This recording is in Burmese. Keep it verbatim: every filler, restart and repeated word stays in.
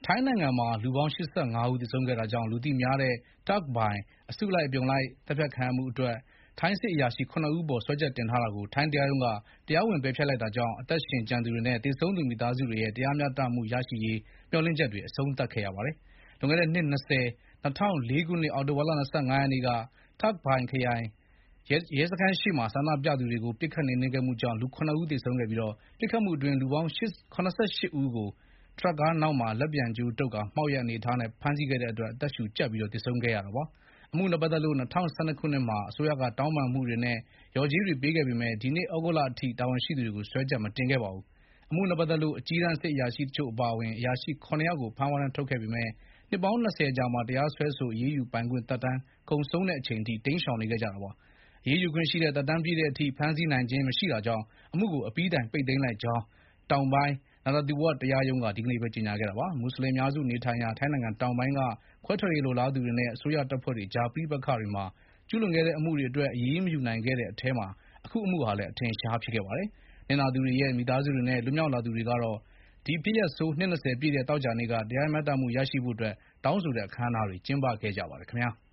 ထိုင်းနိုင်ငံမှာလူပေါင်း၈၅ဦးသေဆုံးခဲ့တာကြောင့်လူသိများတဲ့ Tak ဘိုင်အစုလိုက်အပြုံလိုက်သတ်ဖြတ်ခံရမှုအတွက်ထိုင်းစစ်အရာရှိ၇ဦးအပေါ်စွဲချက်တင်ထားတာကိုထိုင်းတရားရုံးကတရားဝင်ပယ်ဖျက်လိုက်တာကြောင့်အသက်ရှင်ကျန်သူတွေနဲ့သေဆုံးသူမိသားစုတွေရဲ့တရားမျှတမှုရရှိရေးမျှော်လင့်ချက်တွေအဆုံးသတ်ခဲ့ရပါတယ်။လွန်ခဲ့တဲ့နှစ်၂၀ ၂၀၀၄ခုနှစ်အောက်တိုဘာလ၂၅ရက်နေ့က Tak ဘိုင်ခရိုင်ရဲစခန်းရှေ့မှာဆန္ဒပြသူတွေကိုပစ်ခတ်နှိမ်နင်းခဲ့မှုကြောင့်လူ၇ဦးသေဆုံးခဲ့ပြီးပစ်ခတ်မှုအတွင်းလူပေါင်း၇၈ဦးကိုထရပ်ကားနောက်မှာလက်ပြန်ကြိုးတုပ်ကာမှောက်ရက်အနေအထားနဲ့ဖမ်းဆီးခဲ့တဲ့အတွက်အသက်ရှူကျပ်ပြီးသေဆုံးခဲ့ရတာပါ။အမှုနဲ့ပတ်သက်လို့၂၀၁၂ခုနှစ်မှာအစိုးရကတောင်းပန်မှုတွေနဲ့လျော်ကြေးတွေပေးခဲ့ပေမဲ့ဒီနှစ်သြဂုတ်လအထိတာဝန်ရှိသူတွေကိုစွဲချက်မတင်ခဲ့ပါဘူး။အမှုနဲ့ပတ်သက်လို့အကြီးတန်းစစ်အရာရှိတချို့အပါအဝင်အရာရှိ၇ယောက်ကိုဖမ်းဝရမ်းထုတ်ခဲ့ပေမဲ့နှစ်ပေါင်း၂၀အကြာမှာတရားစွဲဆိုအရေးယူပိုင်ခွင့်သက်တမ်းကုန်ဆုံးတဲ့အချိန်ထိတိမ်းရှောင်နေခဲ့ကြတာပါ။အရေးယူခွင့်ရှိတဲ့သက်တမ်းပြည့်တဲ့အထိဖမ်းဆီးနိုင်ခြင်းမရှိတာကြောင့်အမှုကိုအပြီးတိုင်ပိတ်သိမ်းလိုက်ကြောင်းတောင်ပိုင်းနာရာသီဝတရားရုံးကဒီကနေ့ပဲကြေညာခဲ့တာပါ။မွတ်ဆလင်အများစုနေထိုင်ရာထိုင်းနိုင်ငံတောင်ပိုင်းကခွဲထွက်ရေးလိုလားသူတွေနဲ့အစိုးရတပ်ဖွဲ့တွေကြားပဋိပက္ခတွေမှာကျူးလွန်ခဲ့တဲ့အမှုတွေအတွက်အရေးမယူနိုင်ခဲ့တဲ့အထဲမှာအခုအမှုဟာလည်းအထင်အရှားဖြစ်ခဲ့ပါတယ်။နစ်နာသူတွေရဲ့မိသားစုတွေနဲ့လွတ်မြောက်လာသူတွေကတော့ဒီဖြစ်ရပ်ဆိုးနှစ်၂၀ပြည့်တဲ့သောကြာနေ့ကတရားမျှတမှုရရှိဖို့အတွက်တောင်းဆိုတဲ့အခမ်းအနားတွေကျင်းပခဲ့ကြပါတယ်ခင်ဗျာ။